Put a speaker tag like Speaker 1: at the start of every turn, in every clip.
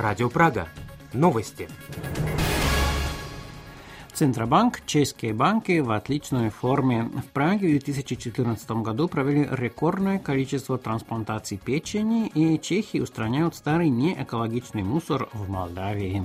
Speaker 1: Радио Прага. Новости.
Speaker 2: Центробанк, чешские банки в отличной форме. В Праге в 2014 году провели рекордное количество трансплантаций печени, и чехи устраняют старый неэкологичный мусор в Молдавии.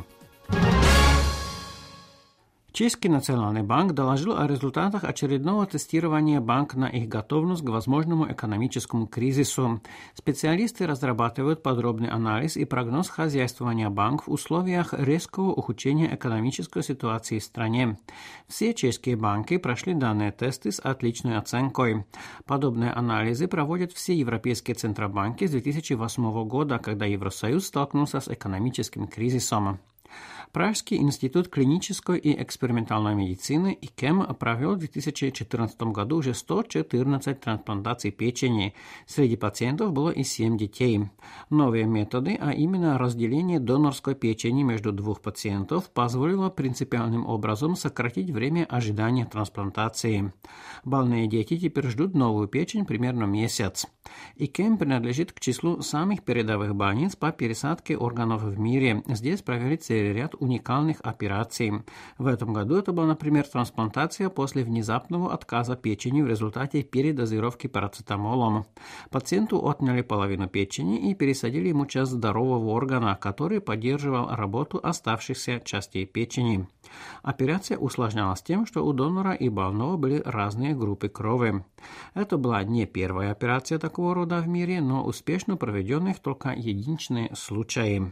Speaker 2: Чешский национальный банк доложил о результатах очередного тестирования банка на их готовность к возможному экономическому кризису. Специалисты разрабатывают подробный анализ и прогноз хозяйствования банка в условиях резкого ухудшения экономической ситуации в стране. Все чешские банки прошли данные тесты с отличной оценкой. Подобные анализы проводят все европейские центробанки с 2008 года, когда Евросоюз столкнулся с экономическим кризисом. Пражский институт клинической и экспериментальной медицины ИКЕМ провел в 2014 году уже 114 трансплантаций печени. Среди пациентов было и 7 детей. Новые методы, а именно разделение донорской печени между двух пациентов, позволило принципиальным образом сократить время ожидания трансплантации. Больные дети теперь ждут новую печень примерно месяц. ИКЕМ принадлежит к числу самых передовых больниц по пересадке органов в мире. Здесь провели целый ряд уникальных операций. В этом году это была, например, трансплантация после внезапного отказа печени в результате передозировки парацетамолом. Пациенту отняли половину печени и пересадили ему часть здорового органа, который поддерживал работу оставшихся частей печени. Операция усложнялась тем, что у донора и больного были разные группы крови. Это была не первая операция такого рода в мире, но успешно проведенных только единичные случаи.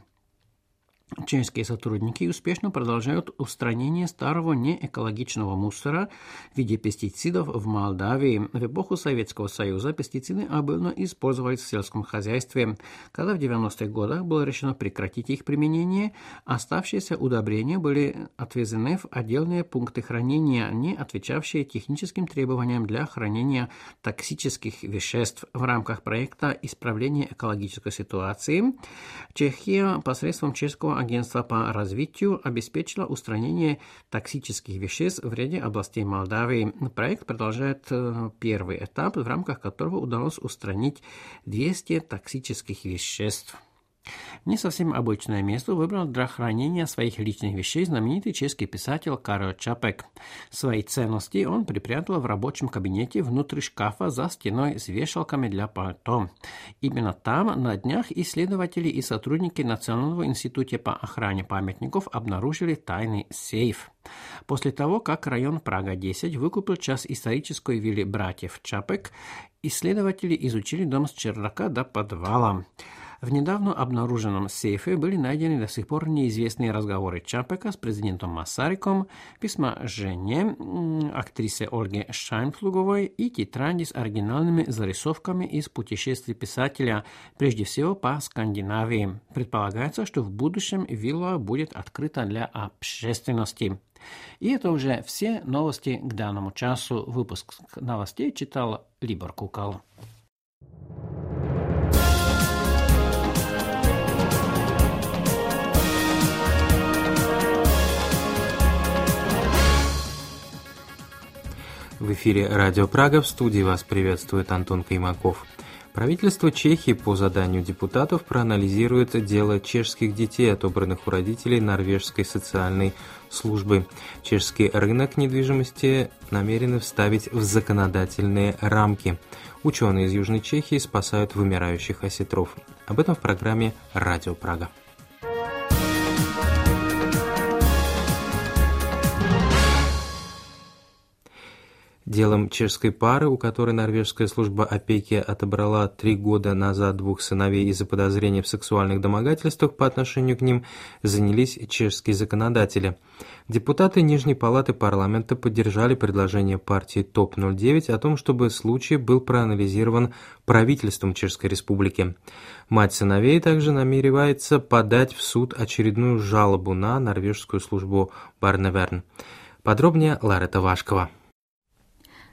Speaker 2: Чешские сотрудники успешно продолжают устранение старого неэкологичного мусора в виде пестицидов в Молдавии. В эпоху Советского Союза пестициды обильно использовались в сельском хозяйстве. Когда в 90-х годах было решено прекратить их применение, оставшиеся удобрения были отвезены в отдельные пункты хранения, не отвечавшие техническим требованиям для хранения токсических веществ. В рамках проекта исправления экологической ситуации Чехия посредством чешского агентства по развитию обеспечила устранение токсических веществ в ряде областей Молдавии. Проект продолжает первый этап, в рамках которого удалось устранить 200 токсических веществ. Не совсем обычное место выбрал для хранения своих личных вещей знаменитый чешский писатель Karel Čapek. Свои ценности он припрятал в рабочем кабинете внутри шкафа за стеной с вешалками для пальто. Именно там на днях исследователи и сотрудники Национального института по охране памятников обнаружили тайный сейф. После того, как район Прага-10 выкупил часть исторической виллы братьев Čapek, исследователи изучили дом с чердака до подвала. В недавно обнаруженном сейфе были найдены до сих пор неизвестные разговоры Čapeka с президентом Масариком, письма жене, актрисе Ольге Шайнфлуговой и тетради с оригинальными зарисовками из путешествий писателя, прежде всего по Скандинавии. Предполагается, что в будущем вилла будет открыта для общественности. И это уже все новости к данному часу. Выпуск новостей читал Libor Kukal.
Speaker 3: В эфире Радио Прага, в студии вас приветствует Антон Каймаков. Правительство Чехии по заданию депутатов проанализирует дело чешских детей, отобранных у родителей норвежской социальной службы. Чешский рынок недвижимости намерены вставить в законодательные рамки. Ученые из Южной Чехии спасают вымирающих осетров. Об этом в программе «Радио Прага». Делом чешской пары, у которой норвежская служба опеки отобрала 3 года назад 2 сыновей из-за подозрения в сексуальных домогательствах по отношению к ним, занялись чешские законодатели. Депутаты Нижней палаты парламента поддержали предложение партии ТОП-09 о том, чтобы случай был проанализирован правительством Чешской Республики. Мать сыновей также намеревается подать в суд очередную жалобу на норвежскую службу Барневерн. Подробнее Ларета Вашкова.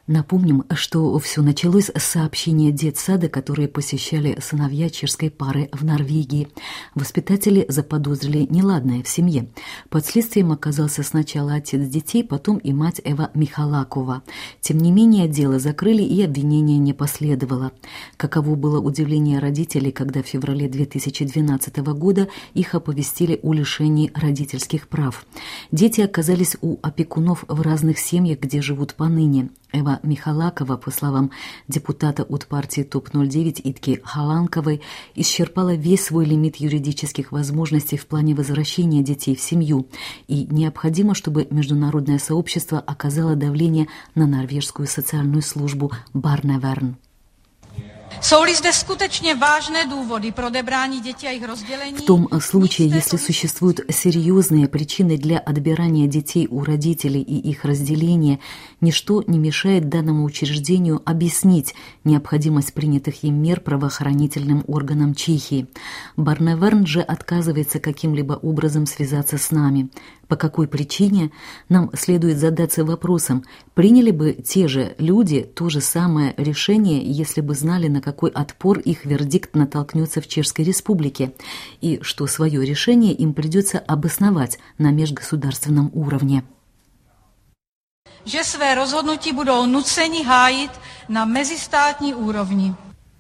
Speaker 4: Напомним, что все началось с сообщения детсада, которые посещали сыновья чешской пары в Норвегии. Воспитатели заподозрили неладное в семье. Под следствием оказался сначала отец детей, потом и мать Эва Михалакова. Тем не менее, дело закрыли и обвинения не последовало. Каково было удивление родителей, когда в феврале 2012 года их оповестили о лишении родительских прав. Дети оказались у опекунов в разных семьях, где живут поныне. Эва Михалакова, по словам депутата от партии ТОП-09 Итки Халанковой, исчерпала весь свой лимит юридических возможностей в плане возвращения детей в семью, и необходимо, чтобы международное сообщество оказало давление на норвежскую социальную службу Barnevernet.
Speaker 5: Jsou-li zde skutečně vážné důvody pro odebrání dětí a jejich rozdělení?
Speaker 4: В том случае, если существуют серьезные причины для отбирания детей у родителей и их разделения, ничто не мешает данному учреждению объяснить необходимость принятых им мер правоохранительным органам Чехии. Barnevernet же отказывается каким-либо образом связаться с нами. По какой причине? Нам следует задаться вопросом, приняли бы те же люди то же самое решение, если бы знали, на какой отпор их вердикт натолкнется в Чешской Республике, и что свое решение им придется обосновать на межгосударственном уровне.
Speaker 5: Že své rozhodnutí budou nuceni hájit na mezistátní úrovni.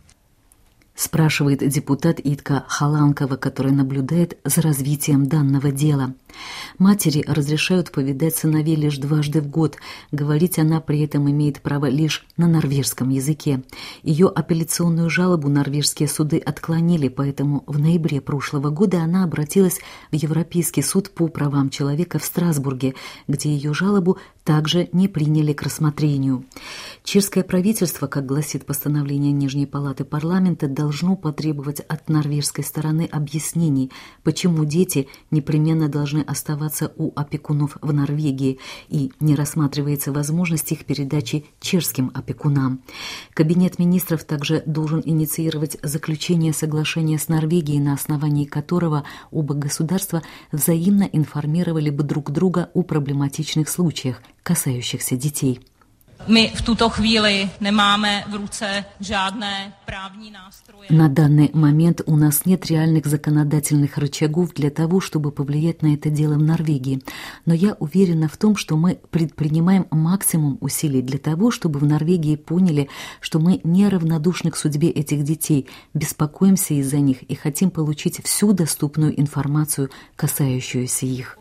Speaker 4: Спрашивает депутат Итка Халанкова, который наблюдает за развитием данного дела. Матери разрешают повидать сыновей лишь дважды в год. Говорить она при этом имеет право лишь на норвежском языке. Ее апелляционную жалобу норвежские суды отклонили, поэтому в ноябре прошлого года она обратилась в Европейский суд по правам человека в Страсбурге, где ее жалобу также не приняли к рассмотрению. Чешское правительство, как гласит постановление Нижней палаты парламента, должно потребовать от норвежской стороны объяснений, почему дети непременно должны оставаться у опекунов в Норвегии и не рассматривается возможность их передачи чешским опекунам. Кабинет министров также должен инициировать заключение соглашения с Норвегией, на основании которого оба государства взаимно информировали бы друг друга о проблематичных случаях, касающихся детей.
Speaker 5: My v tuto chvíli nemáme v ruce žádné právní nástroje.
Speaker 4: На данный момент у нас нет реальных законодательных рычагов для того, чтобы повлиять на это дело в Норвегии. Но я уверена в том, что мы предпринимаем максимум усилий для того, чтобы в Норвегии поняли, что мы не равнодушны к судьбе этих детей, беспокоимся из-за них и хотим получить всю доступную информацию, касающуюся их.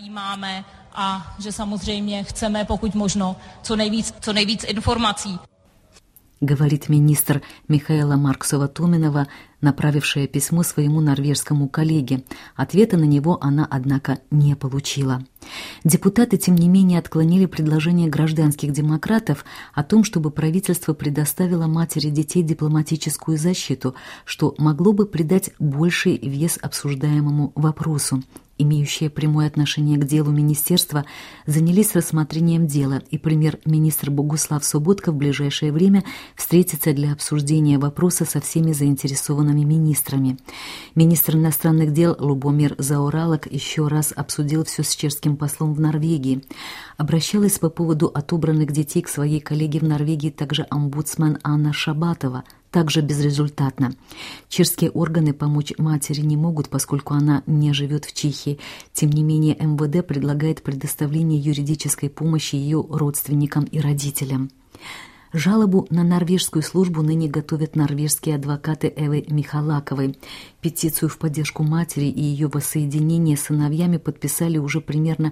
Speaker 5: A že samozřejmě chceme pokud možno co nejvíc informací.
Speaker 4: Говорит министр Михаэла Марксова-Томинова, направившая письмо своему норвежскому коллеге. Ответа на него она, однако, не получила. Депутаты, тем не менее, отклонили предложение гражданских демократов о том, чтобы правительство предоставило матери детей дипломатическую защиту, что могло бы придать больший вес обсуждаемому вопросу. Имеющие прямое отношение к делу министерства занялись рассмотрением дела, и премьер-министр Богуслав Соботка в ближайшее время встретится для обсуждения вопроса со всеми заинтересованными министрами. Министр иностранных дел Лубомир Заоралок еще раз обсудил все с чешским послом в Норвегии. Обращалась по поводу отобранных детей к своей коллеге в Норвегии также омбудсмен Анна Шабатова, также безрезультатно. Чешские органы помочь матери не могут, поскольку она не живет в Чехии. Тем не менее, МВД предлагает предоставление юридической помощи ее родственникам и родителям. Жалобу на норвежскую службу ныне готовят норвежские адвокаты Эвы Михалаковой. Петицию в поддержку матери и ее воссоединения с сыновьями подписали уже примерно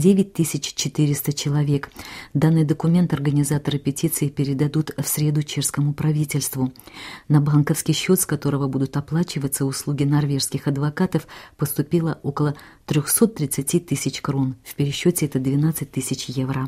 Speaker 4: 9400 человек. Данный документ организаторы петиции передадут в среду чешскому правительству. На банковский счет, с которого будут оплачиваться услуги норвежских адвокатов, поступило около 330 тысяч крон. В пересчете это 12 тысяч евро.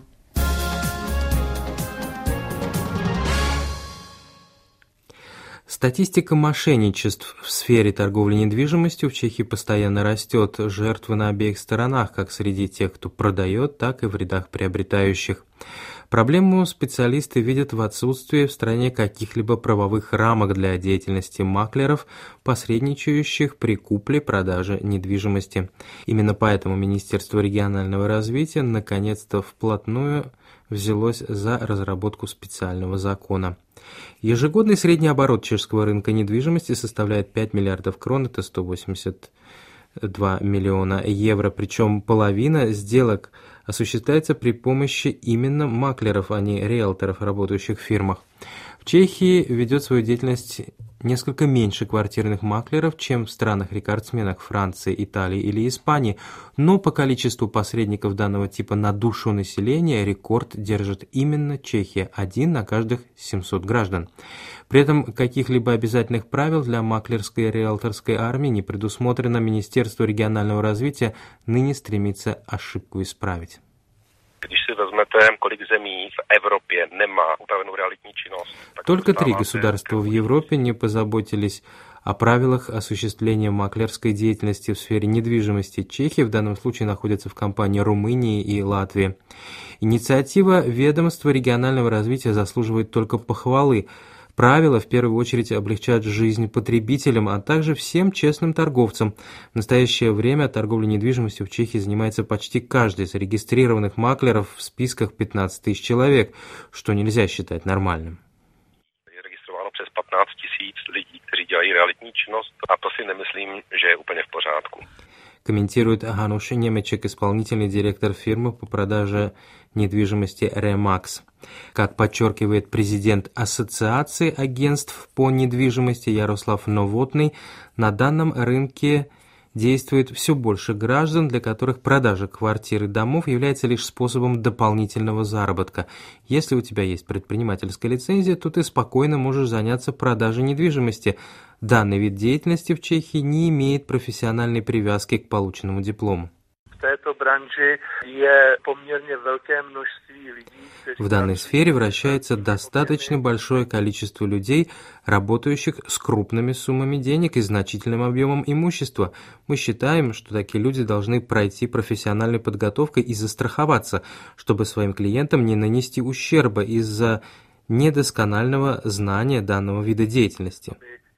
Speaker 3: Статистика мошенничеств в сфере торговли недвижимостью в Чехии постоянно растет. Жертвы на обеих сторонах, как среди тех, кто продает, так и в рядах приобретающих. Проблему специалисты видят в отсутствии в стране каких-либо правовых рамок для деятельности маклеров, посредничающих при купле-продаже недвижимости. Именно поэтому Министерство регионального развития наконец-то вплотную взялось за разработку специального закона. Ежегодный средний оборот чешского рынка недвижимости составляет 5 миллиардов крон, это 182 миллиона евро, причем половина сделок осуществляется при помощи именно маклеров, а не риэлторов, работающих в фирмах. В Чехии ведет свою деятельность несколько меньше квартирных маклеров, чем в странах-рекордсменах Франции, Италии или Испании, но по количеству посредников данного типа на душу населения рекорд держит именно Чехия, 1 на каждых 700 граждан. При этом каких-либо обязательных правил для маклерской и риэлторской армии не предусмотрено. Министерство регионального развития ныне стремится ошибку исправить. Только 3 государства в Европе не позаботились о правилах осуществления маклерской деятельности в сфере недвижимости. Чехия в данном случае находится в компании Румынии и Латвии. Инициатива ведомства регионального развития заслуживает только похвалы. Правила в первую очередь облегчают жизнь потребителям, а также всем честным торговцам. В настоящее время торговлей недвижимостью в Чехии занимается почти каждый из зарегистрированных маклеров в списках 15 тысяч человек, что нельзя считать нормальным.
Speaker 6: Зарегистрировано přes 15 000 lidí, kteří dělají realitní činnost, a to si nemyslím, že je úplně v pořádku.
Speaker 3: Комментирует Гануш Немечек, исполнительный директор фирмы по продаже недвижимости Remax. Как подчеркивает президент Ассоциации агентств по недвижимости Ярослав Новотный, на данном рынке действует все больше граждан, для которых продажа квартир и домов является лишь способом дополнительного заработка. Если у тебя есть предпринимательская лицензия, то ты спокойно можешь заняться продажей недвижимости. Данный вид деятельности в Чехии не имеет профессиональной привязки к полученному диплому. В данной сфере вращается достаточно большое количество людей, работающих с крупными суммами денег и значительным объемом имущества. Мы считаем, что такие люди должны пройти профессиональную подготовку и застраховаться, чтобы своим клиентам не нанести ущерба из-за недосконального знания данного вида деятельности.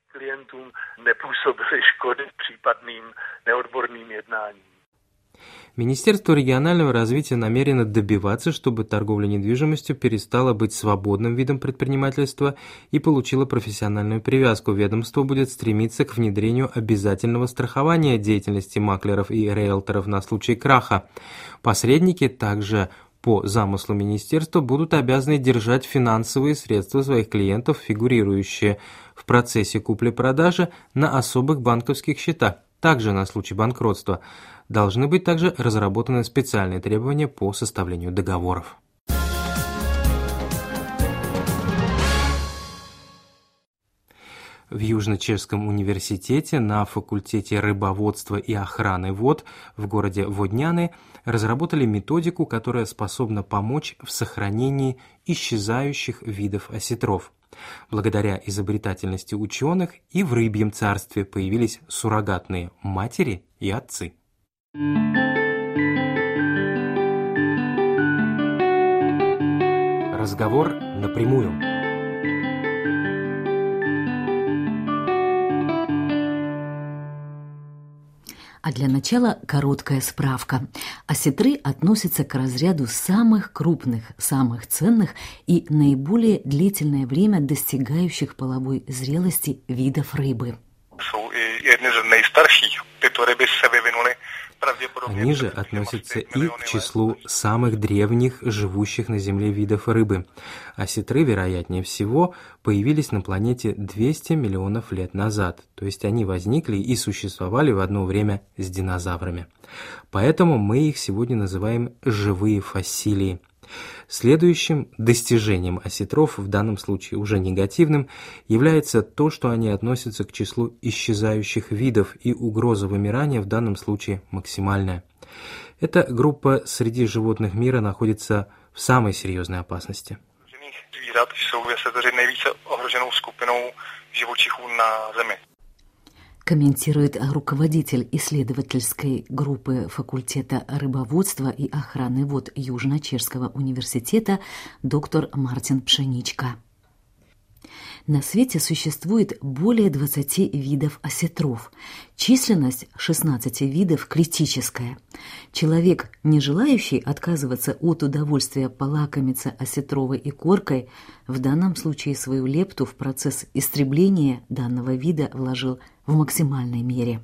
Speaker 3: Министерство регионального развития намерено добиваться, чтобы торговля недвижимостью перестала быть свободным видом предпринимательства и получила профессиональную привязку. Ведомство будет стремиться к внедрению обязательного страхования деятельности маклеров и риэлторов на случай краха. Посредники также по замыслу министерства будут обязаны держать финансовые средства своих клиентов, фигурирующие в процессе купли-продажи, на особых банковских счетах. Также на случай банкротства должны быть также разработаны специальные требования по составлению договоров. В Южно-Чешском университете на факультете рыбоводства и охраны вод в городе Водняны разработали методику, которая способна помочь в сохранении исчезающих видов осетров. Благодаря изобретательности ученых и в рыбьем царстве появились суррогатные матери и отцы.
Speaker 1: Разговор напрямую.
Speaker 4: А для начала короткая справка. Осетры относятся к разряду самых крупных, самых ценных и наиболее длительное время достигающих половой зрелости видов рыбы.
Speaker 3: Они же относятся и к числу самых древних живущих на Земле видов рыбы. Осетры, вероятнее всего, появились на планете 200 миллионов лет назад, то есть они возникли и существовали в одно время с динозаврами. Поэтому мы их сегодня называем живые фасилии. Следующим достижением осетров, в данном случае уже негативным, является то, что они относятся к числу исчезающих видов, и угроза вымирания в данном случае максимальная. Эта группа среди животных мира находится в самой серьезной опасности.
Speaker 4: комментирует руководитель исследовательской группы факультета рыбоводства и охраны вод Южно-Чешского университета доктор Мартин Пшеничка. На свете существует более 20 видов осетров. Численность 16 видов критическая. Человек, не желающий отказываться от удовольствия полакомиться осетровой икоркой, в данном случае свою лепту в процесс истребления данного вида вложил в максимальной мере.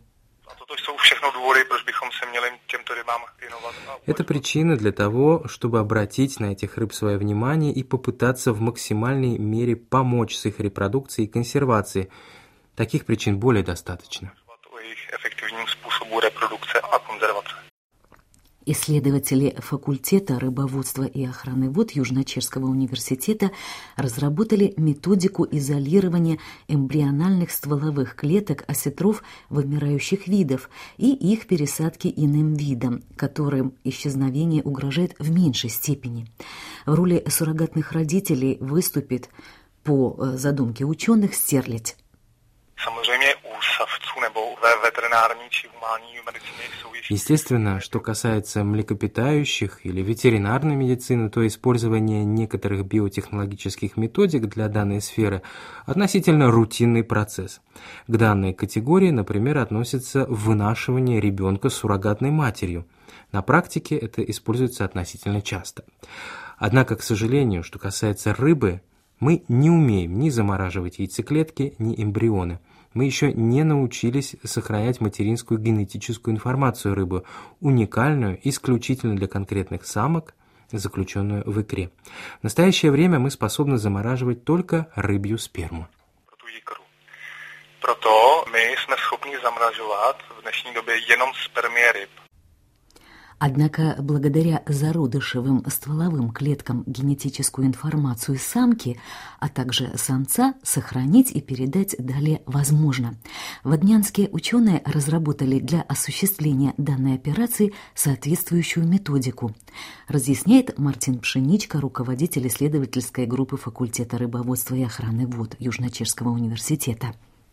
Speaker 3: Это причина для того, чтобы обратить на этих рыб свое внимание и попытаться в максимальной мере помочь с их репродукцией и консервацией. Таких причин более достаточно.
Speaker 4: Исследователи факультета рыбоводства и охраны вод Южно-Чешского университета разработали методику изолирования эмбриональных стволовых клеток осетров вымирающих видов и их пересадки иным видам, которым исчезновение угрожает в меньшей степени. В роли суррогатных родителей выступит, по задумке ученых, стерлядь.
Speaker 3: Естественно, что касается млекопитающих или ветеринарной медицины, то использование некоторых биотехнологических методик для данной сферы относительно рутинный процесс. К данной категории, например, относится вынашивание ребенка с суррогатной матерью. На практике это используется относительно часто. Однако, к сожалению, что касается рыбы, мы не умеем ни замораживать яйцеклетки, ни эмбрионы. Мы еще не научились сохранять материнскую генетическую информацию рыбы, уникальную, исключительно для конкретных самок, заключенную в икре. В настоящее время мы способны замораживать только рыбью сперму.
Speaker 6: Proto my jsme schopni zamražovat v dnešní době jenom spermie ryb.
Speaker 4: Однако благодаря зародышевым стволовым клеткам генетическую информацию самки, а также самца сохранить и передать далее возможно. Воднянские ученые разработали для осуществления данной операции соответствующую методику. Разъясняет Мартин Пшеничка, руководитель исследовательской группы факультета рыбоводства и охраны вод Южно-Чешского университета.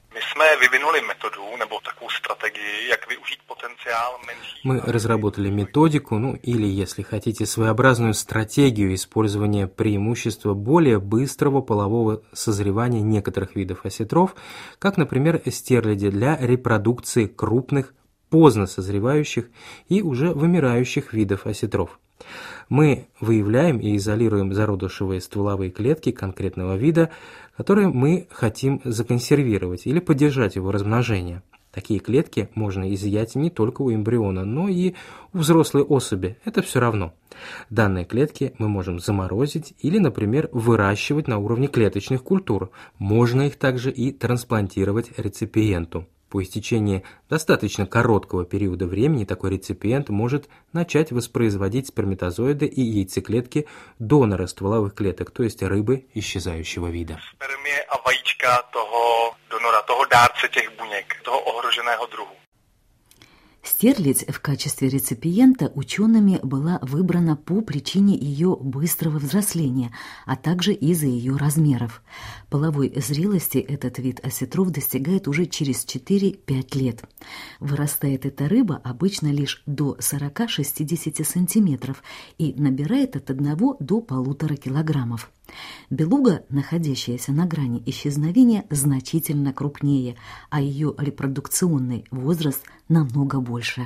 Speaker 3: Мы разработали методику, или, если хотите, своеобразную стратегию использования преимущества более быстрого полового созревания некоторых видов осетров, как, например, стерляди для репродукции крупных, поздно созревающих и уже вымирающих видов осетров. Мы выявляем и изолируем зародышевые стволовые клетки конкретного вида, которые мы хотим законсервировать или поддержать его размножение. Такие клетки можно изъять не только у эмбриона, но и у взрослой особи. Это все равно. Данные клетки мы можем заморозить или, например, выращивать на уровне клеточных культур. Можно их также и трансплантировать реципиенту. По истечении достаточно короткого периода времени такой реципиент может начать воспроизводить сперматозоиды и яйцеклетки донора стволовых клеток, то есть рыбы исчезающего вида.
Speaker 6: Spermie a vajíčka toho donora, toho dárce těch buněk, toho ohroženého druhu.
Speaker 4: Стерлядь в качестве реципиента учеными была выбрана по причине ее быстрого взросления, а также из-за ее размеров. Половой зрелости этот вид осетров достигает уже через 4-5 лет. Вырастает эта рыба обычно лишь до 40-60 сантиметров и набирает от 1 до 1,5 килограммов. Белуга, находящаяся на грани исчезновения, значительно крупнее, а ее репродукционный возраст намного больше.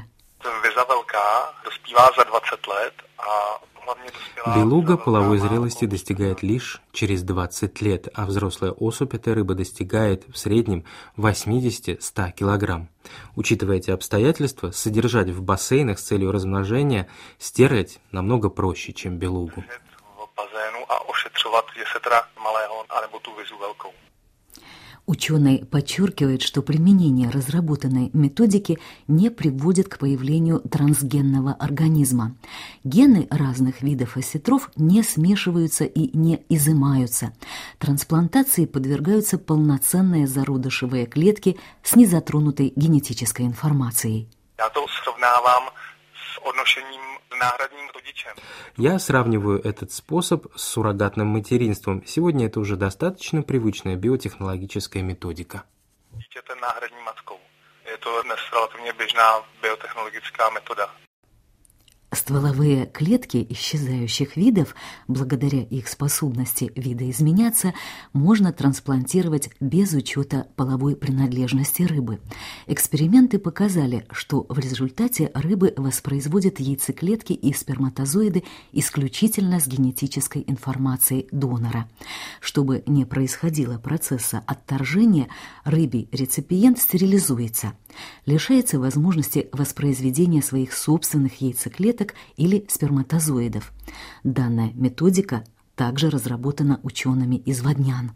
Speaker 3: Белуга половой зрелости достигает лишь через 20 лет, а взрослая особь этой рыбы достигает в среднем 80-100 килограмм. Учитывая эти обстоятельства, содержать в бассейнах с целью размножения стерлядь намного проще, чем белугу.
Speaker 4: Ученый подчеркивает, что применение разработанной методики не приводит к появлению трансгенного организма. Гены разных видов осетров не смешиваются и не изымаются. Трансплантации подвергаются полноценные зародышевые клетки с незатронутой генетической информацией.
Speaker 3: Я сравниваю этот способ с суррогатным материнством. Сегодня это уже достаточно привычная биотехнологическая методика.
Speaker 7: Je to dnes relativně běžná biotechnologická metoda.
Speaker 4: Стволовые клетки исчезающих видов, благодаря их способности видоизменяться, можно трансплантировать без учета половой принадлежности рыбы. Эксперименты показали, что в результате рыбы воспроизводят яйцеклетки и сперматозоиды исключительно с генетической информацией донора. Чтобы не происходило процесса отторжения, рыбий реципиент стерилизуется, лишается возможности воспроизведения своих собственных яйцеклеток или сперматозоидов. Данная методика также разработана учеными из Воднян.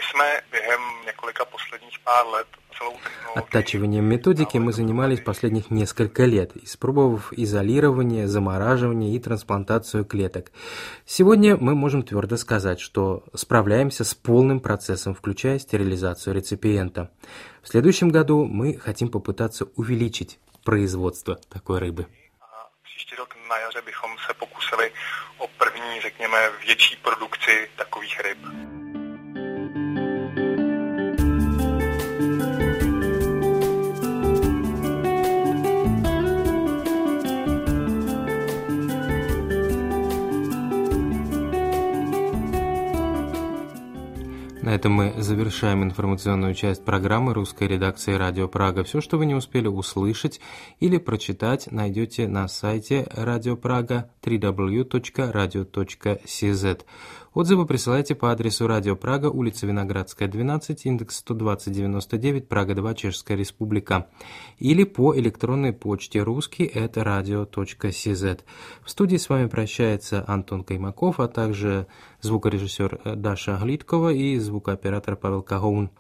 Speaker 3: Оттачиванием методики мы занимались последних несколько лет, испробовав изолирование, замораживание и трансплантацию клеток. Сегодня мы можем твердо сказать, что справляемся с полным процессом, включая стерилизацию реципиента. В следующем году мы хотим попытаться увеличить производство такой рыбы.
Speaker 7: Příští rok na jaře bychom se pokusili o první, řekněme, větší produkci takových ryb.
Speaker 3: На этом мы завершаем информационную часть программы русской редакции «Радио Прага». Все, что вы не успели услышать или прочитать, найдете на сайте Радио Прага www.radio.cz. Отзывы присылайте по адресу Радио Прага, улица Виноградская, 12, индекс 12099, Прага 2, Чешская Республика. Или по электронной почте ruski@radio.cz. В студии с вами прощается Антон Каймаков, а также звукорежиссер Даша Глиткова и звукооператор Павел Кагоун.